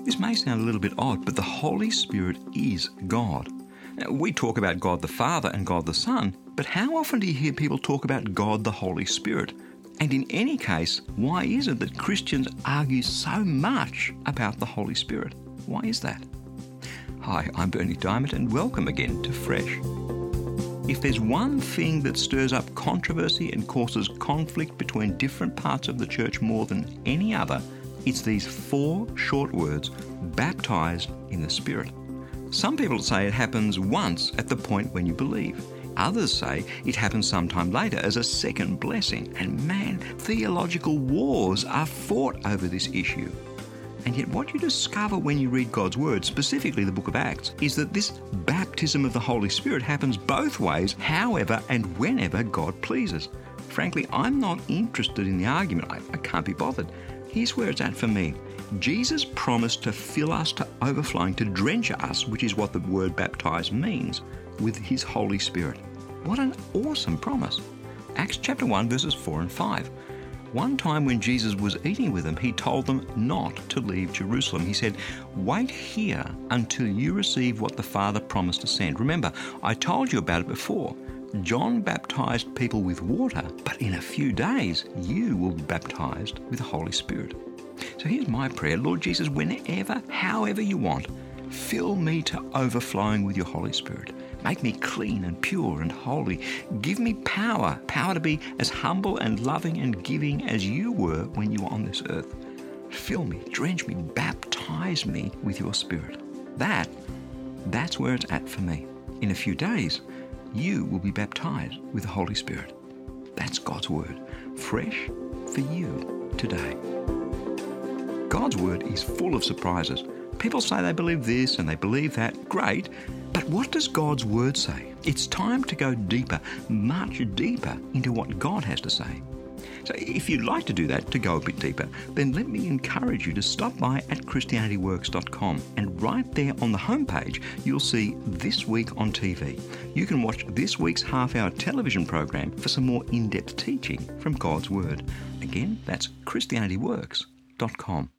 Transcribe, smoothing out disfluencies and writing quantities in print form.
This may sound a little bit odd, but the Holy Spirit is God. Now, we talk about God the Father and God the Son, but how often do you hear people talk about God the Holy Spirit? And in any case, why is it that Christians argue so much about the Holy Spirit? Why is that? Hi, I'm Bernie Diamond and welcome again to Fresh. If there's one thing that stirs up controversy and causes conflict between different parts of the church more than any other, it's these 4 short words, baptized in the Spirit. Some people say it happens once at the point when you believe. Others say it happens sometime later as a second blessing. And man, theological wars are fought over this issue. And yet what you discover when you read God's Word, specifically the book of Acts, is that this baptism of the Holy Spirit happens both ways, however and whenever God pleases. Frankly, I'm not interested in the argument. I can't be bothered. Here's where it's at for me. Jesus promised to fill us to overflowing, to drench us, which is what the word baptize means, with His Holy Spirit. What an awesome promise. Acts chapter 1, verses 4 and 5. One time when Jesus was eating with them, He told them not to leave Jerusalem. He said, "Wait here until you receive what the Father promised to send." Remember, I told you about it before. John baptized people with water, but in a few days you will be baptized with the Holy Spirit. So here's my prayer. Lord Jesus, whenever, however you want, fill me to overflowing with your Holy Spirit. Make me clean and pure and holy. Give me power to be as humble and loving and giving as you were when you were on this earth. Fill me, drench me, baptize me with your Spirit. That's where it's at for me. In a few days, you will be baptized with the Holy Spirit. That's God's Word, fresh for you today. God's Word is full of surprises. People say they believe this and they believe that. Great. But what does God's Word say? It's time to go deeper, much deeper into what God has to say. So if you'd like to do that, to go a bit deeper, then let me encourage you to stop by at ChristianityWorks.com, and right there on the homepage, you'll see This Week on TV. You can watch this week's half-hour television program for some more in-depth teaching from God's Word. Again, that's ChristianityWorks.com.